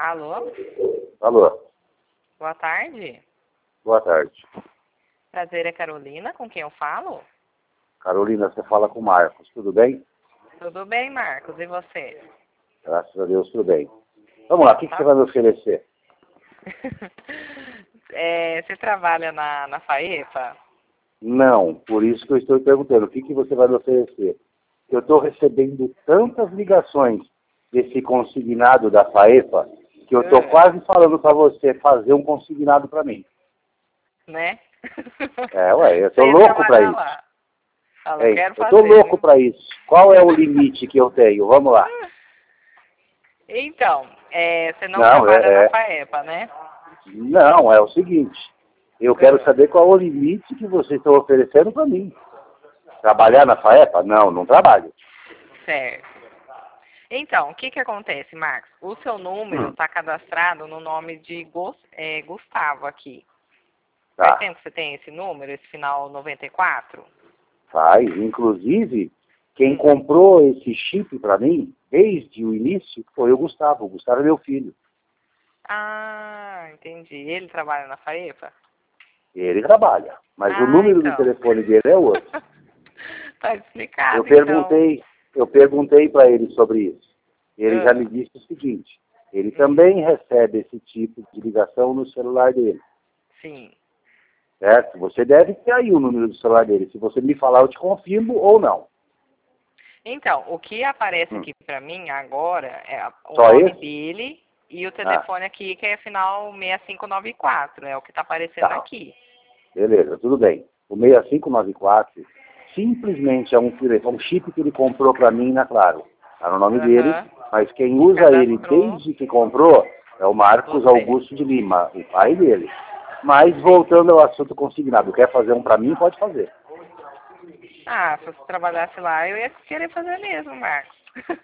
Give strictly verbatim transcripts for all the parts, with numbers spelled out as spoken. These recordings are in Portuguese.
Alô? Alô, Boa tarde. boa tarde. Prazer, é Carolina, com quem eu falo? Carolina, você fala com o Marcos, tudo bem? Tudo bem, Marcos, e você? Graças a Deus, tudo bem. Vamos lá, o que, que você vai me oferecer? É, você trabalha na, na FAEPA? Não, por isso que eu estou perguntando, o que, que você vai me oferecer? Eu estou recebendo tantas ligações desse consignado da FAEPA que eu estou É. quase falando para você fazer um consignado para mim. Né? É, ué, eu estou Você louco para trabalha isso. lá. Fala, eu Ei, quero eu estou fazer. louco para isso. Qual é o limite que eu tenho? Vamos lá. Então, é, você não, Não, trabalha é, na é, FAEPA, né? não, é o seguinte. Eu quero Ah. saber qual é o limite que vocês estão oferecendo para mim. Trabalhar na FAEPA? Não, não trabalho. Certo. Então, o que que acontece, Marcos? O seu número Hum, está cadastrado no nome de Gus- é, Gustavo aqui. Faz tá, tempo que você tem esse número, esse final noventa e quatro? faz. Inclusive, quem Hum. comprou esse chip para mim, desde o início, foi o Gustavo. O Gustavo é meu filho. Ah, entendi. Ele trabalha na FAEPA? Ele trabalha, mas o Ah, número do então. telefone dele é outro. Tá Eu explicado, então. perguntei, eu perguntei para ele sobre isso. Ele já me Ah, disse o seguinte, ele hum, também recebe esse tipo de ligação no celular dele. sim. Certo? Você deve ter aí o número do celular dele. Se você me falar, eu te confirmo ou não. Então, o que aparece Hum. aqui pra mim agora é a- o Só nome esse? dele e o Ah, telefone aqui, que é final seis cinco nove quatro. É o que tá aparecendo tá. aqui. Beleza, tudo bem. O seis cinco nove quatro simplesmente é um, é um chip que ele comprou para mim na Claro. Está no nome dele, Aham. mas quem E usa ele cadastrou desde que comprou é o Marcos você. Augusto de Lima, o pai dele. Mas voltando ao assunto consignado, quer fazer um para mim, pode fazer. Ah, se você trabalhasse lá, eu ia querer fazer mesmo, Marcos.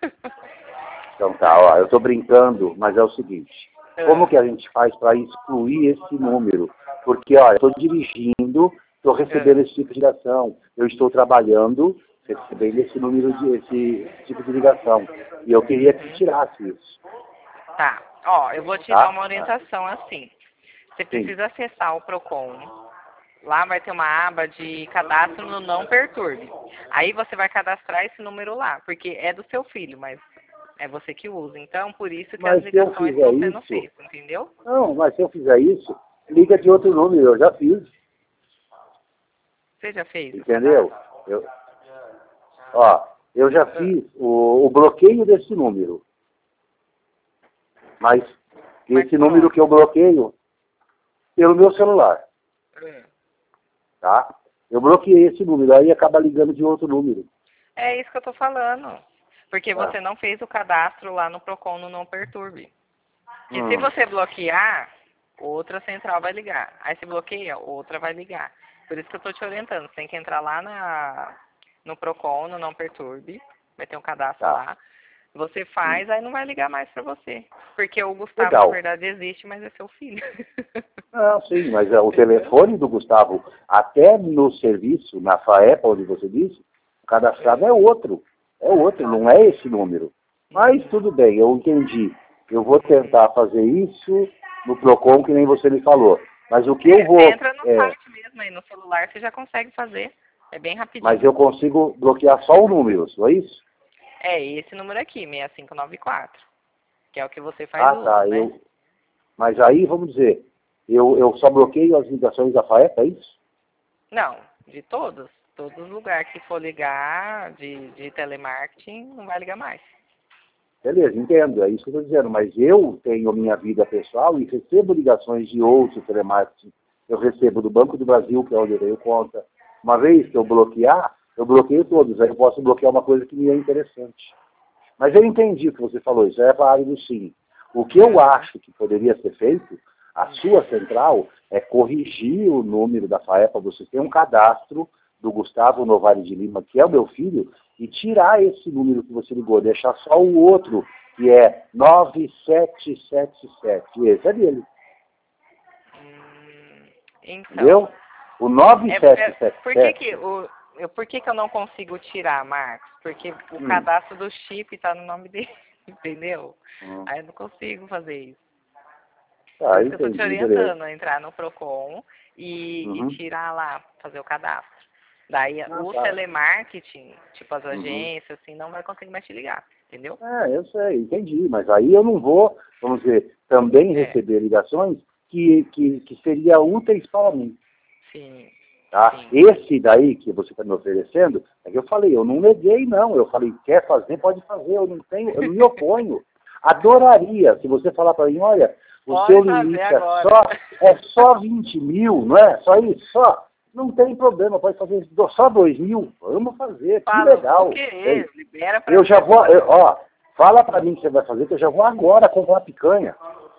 Então tá, ó, eu estou brincando, mas é o seguinte. Como Ah, que a gente faz para excluir esse número? Porque, olha, eu estou dirigindo, estou recebendo ah. esse tipo de ligação. Eu estou trabalhando, recebendo esse número de esse, esse tipo de ligação. E eu queria que Uhum. tirasse isso, Tá. Ó, eu vou te dar tá? uma Ah, orientação assim. Você sim, precisa acessar o Procon. Lá vai ter uma aba de cadastro no Não Perturbe. Aí você vai cadastrar esse número lá, porque é do seu filho, mas é você que usa. Então, por isso que as mas se eu ligações fizer estão sendo isso, feitas, entendeu? não, mas se eu fizer isso, liga de outro número, eu já fiz, Você já fez o entendeu? cadastro? Eu, ó, eu já Ah, fiz o, o bloqueio desse número. Mas mas esse por número onde? que eu bloqueio pelo meu celular, Ah. tá? Eu bloqueei esse número, aí acaba ligando de outro número. É isso que eu tô falando. Porque Tá? você não fez o cadastro lá no Procon no Não Perturbe. Que se Hum, você bloquear, outra central vai ligar. Aí se bloqueia, outra vai ligar. Por isso que eu tô te orientando. Você tem que entrar lá na, no Procon, no Não Perturbe. Vai ter um cadastro tá. lá. Você Hum. faz, aí não vai ligar mais pra você. Porque o Gustavo, na Legal. verdade, existe, mas é seu filho. Não, sim, mas é, o Entendeu? telefone do Gustavo, até no serviço, na FAEPA, onde você disse, o cadastrado é outro. É outro, não é esse número. Mas Uhum. tudo bem, eu entendi. Eu vou Uhum. tentar fazer isso no Procon, que nem você me falou. Mas o que eu É, você vou... entra no É, site mesmo aí, no celular, você já consegue fazer. É bem mas rapidinho. eu consigo bloquear só o número, só isso? É esse número aqui, seis cinco nove quatro. Que é o que você faz Ah, uso, tá. né? Eu, mas aí, vamos dizer, eu, eu só bloqueio as ligações da FAEPA, é isso? Não, de todos. Todos os lugares que for ligar de, de telemarketing, não vai ligar mais. Beleza, entendo, é isso que eu estou dizendo. Mas eu tenho minha vida pessoal e recebo ligações de outros telemarketing. Eu recebo do Banco do Brasil, que é onde eu tenho conta. Uma vez que eu bloquear, eu bloqueio todos. Aí eu posso bloquear uma coisa que me é interessante. Mas eu entendi o que você falou, isso é válido sim. O que eu Aham. acho que poderia ser feito, a Hum. sua central, é corrigir o número da FAEPA, você tem um cadastro do Gustavo Novari de Lima, que é o meu filho, e tirar esse número que você ligou, deixar só o outro, que é nove sete sete sete. Esse é dele, Hum, então, entendeu? O é, é, por que que nove sete sete sete, o eu, por que que eu não consigo tirar, Marcos? Porque o hum, cadastro do chip está no nome dele, entendeu? hum. Aí eu não consigo fazer isso. Tá, Por isso que eu tô te entendi, orientando beleza. a entrar no Procon e, Uhum. e tirar lá, fazer o cadastro. Daí Ah, o tá. telemarketing, tipo as Uhum. agências, assim, não vai conseguir mais te ligar, entendeu? É, eu sei, entendi. Mas aí eu não vou, vamos dizer, também É, receber ligações que, que, que seriam úteis para mim. sim, Tá? sim. Esse daí que você está me oferecendo, é que eu falei, eu não neguei, não. Eu falei, quer fazer, pode fazer, eu não tenho, eu não me oponho. Adoraria, se você falar para mim, olha, o Pode seu fazer limite é agora. só, é só vinte mil, não é? Só isso, só. Não tem problema, pode fazer só dois mil. Vamos fazer, que Fala, vou legal. querer, libera pra Eu mim já vou, eu, agora. ó, fala para mim que você vai fazer, que eu já vou agora comprar picanha.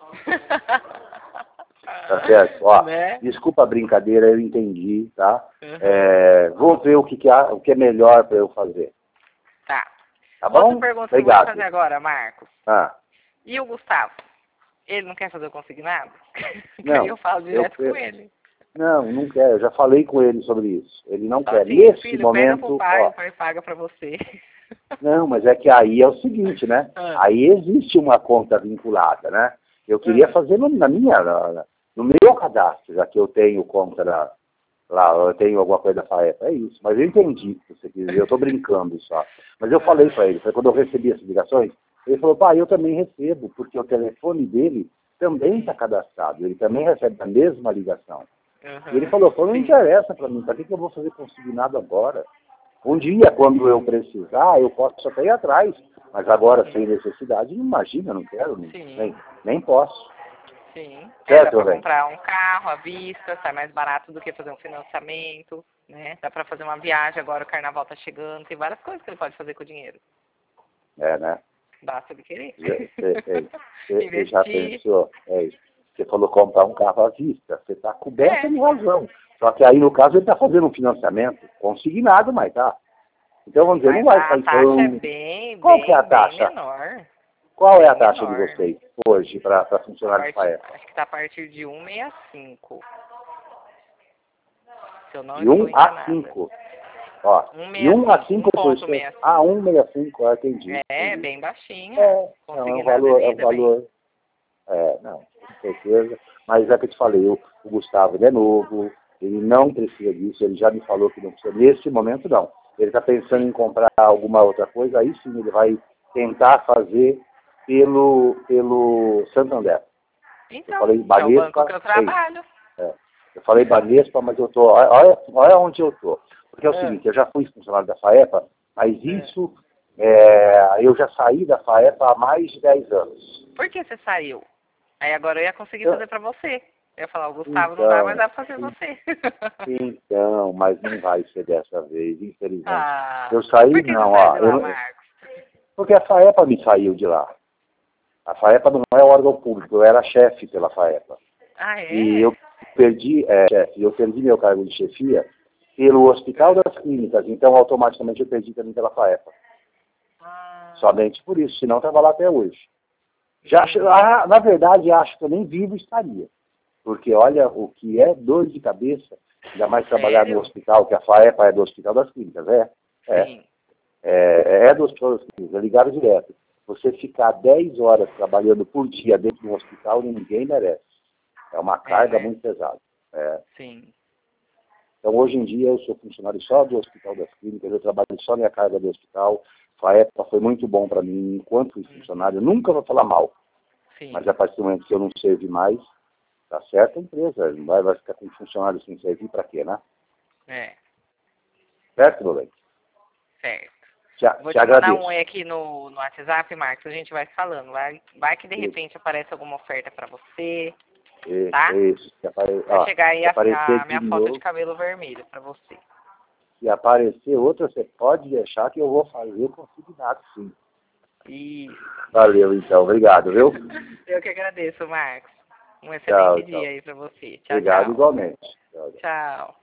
Tá certo? Ó, Né? desculpa a brincadeira, eu entendi, tá? Uhum. É, vou ver o que, que, há, o que é melhor para eu fazer. Tá. Tá Outra bom? pergunta que eu vou te Obrigado. fazer agora, Marcos. Ah, E o Gustavo? Ele não quer fazer o consignado? Que aí não, eu falo eu, direto eu, com ele. não, não quer. Eu já falei com ele sobre isso. Ele não Fala quer. assim, Nesse filho, pega pro momento, pai, ó. o pai paga pra você. Não, mas é que aí é o seguinte, né? Ah. Aí existe uma conta vinculada, né? Eu queria Ah. fazer no, na minha, na, no meu cadastro, já que eu tenho conta na, lá, eu tenho alguma coisa da FAEP, é isso. Mas eu entendi o que você quis dizer, eu estou brincando só. Mas eu falei para ele, foi quando eu recebi as ligações, ele falou, pai, eu também recebo, porque o telefone dele também está cadastrado, ele também recebe a mesma ligação. Uhum. E ele falou, falou, não Sim. interessa para mim, para que, que eu vou fazer consignado agora? Um dia, quando eu precisar, eu posso até ir atrás, mas agora, sem necessidade, não imagina, não quero, nem, nem, nem posso. Sim. É, dá Certo, pra bem? comprar um carro à vista, sai mais barato do que fazer um financiamento, né? Dá pra fazer uma viagem agora, o carnaval tá chegando, tem várias coisas que ele pode fazer com o dinheiro. É, né? Basta ele querer. Você já pensou? Ei, você falou comprar um carro à vista. Você está coberto É. de razão. Só que aí, no caso, ele está fazendo um financiamento consignado, mas tá. Então, vamos dizer, Mas não vai a sair taxa tão... é bem, Qual bem, que é a bem taxa? menor. Qual bem é a taxa menor. de vocês hoje para A funcionário de partir, FAEP? acho que tá a partir de um vírgula sessenta e cinco. Se eu não De estou um a enganada. cinco. Ó, de um a cinco por cento. Ah, um vírgula sessenta e cinco, ah, entendi. É, entendi. bem baixinha. É, não, é um Consignado valor, é um vida, bem. valor. É, não, com certeza. Mas é que eu te falei, o, o Gustavo ele é novo, ele não precisa disso, ele já me falou que não precisa. Nesse momento, não. Ele está pensando em comprar alguma outra coisa, aí sim ele vai tentar fazer pelo, pelo Santander. Então, Eu falei que é o banco Banespa, que eu é isso. trabalho. É. Eu falei Banespa, mas eu tô, olha, olha onde eu tô. Porque é o É. seguinte, eu já fui funcionário da FAEPA, mas É. isso, é, eu já saí da FAEPA há mais de dez anos. Por que você saiu? Aí agora eu ia conseguir Eu, fazer pra você. Eu ia falar, o Gustavo não dá, mas então, dá pra fazer você. então, mas não vai ser dessa vez, infelizmente. Ah, Eu saí, por que não, você saiu ó, de lá, eu, Marcos? porque a FAEPA me saiu de lá. A FAEPA não é órgão público, eu era chefe pela FAEPA. Ah, E é? eu perdi, é, chefe, eu perdi meu cargo de chefia pelo Hospital das Clínicas, então automaticamente eu perdi também pela FAEPA. Ah, Somente por isso, senão estava lá até hoje. Já, ah, na verdade, acho que eu nem vivo estaria. Porque olha o que é dor de cabeça, ainda mais trabalhar no sério? hospital, que a FAEPA é do Hospital das Clínicas, é? É, Sim. é, é do Hospital das Clínicas, é ligado direto. Você ficar dez horas trabalhando por dia dentro do hospital, ninguém merece. É uma carga É, né? muito pesada. É. Sim. Então, hoje em dia, eu sou funcionário só do Hospital das Clínicas, eu trabalho só minha carga do hospital. A época foi muito bom para mim, enquanto fui funcionário. Eu nunca vou falar mal, Sim. mas a partir do momento que eu não servi mais, tá certo a empresa. Não vai, vai ficar com funcionário sem servir para quê, né? É, Certo, meu bem? certo. Te, Vou te te mandar agradeço. um oi aqui no, no WhatsApp, Marcos, a gente vai se falando. Vai, vai que de Isso, repente aparece alguma oferta pra você, isso, tá? isso. Se, apare, Vai ó, chegar aí se a, aparecer a de minha foto de novo, cabelo vermelho pra você. se aparecer outra, você pode deixar que eu vou fazer consignado, sim. E Valeu, então. Obrigado, viu? eu que agradeço, Marcos. Um Tchau, excelente tchau. dia aí pra você. Tchau, Obrigado tchau. igualmente. Tchau, tchau. Tchau.